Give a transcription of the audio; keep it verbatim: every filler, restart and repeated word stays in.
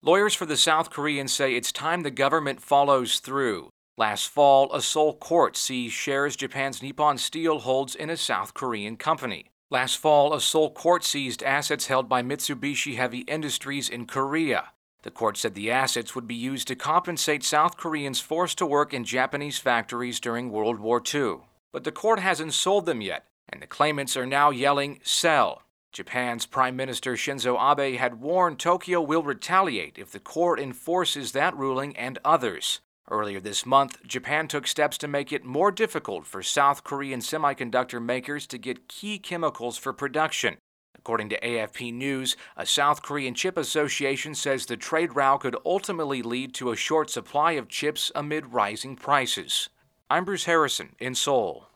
Lawyers for the South Koreans say it's time the government follows through. Last fall, a Seoul court seized shares Japan's Nippon Steel holds in a South Korean company. Last fall, a Seoul court seized assets held by Mitsubishi Heavy Industries in Korea. The court said the assets would be used to compensate South Koreans forced to work in Japanese factories during World War Two. But the court hasn't sold them yet, and the claimants are now yelling, "Sell." Japan's Prime Minister Shinzo Abe had warned Tokyo will retaliate if the court enforces that ruling and others. Earlier this month, Japan took steps to make it more difficult for South Korean semiconductor makers to get key chemicals for production. According to A F P News, a South Korean chip association says the trade row could ultimately lead to a short supply of chips amid rising prices. I'm Bruce Harrison in Seoul.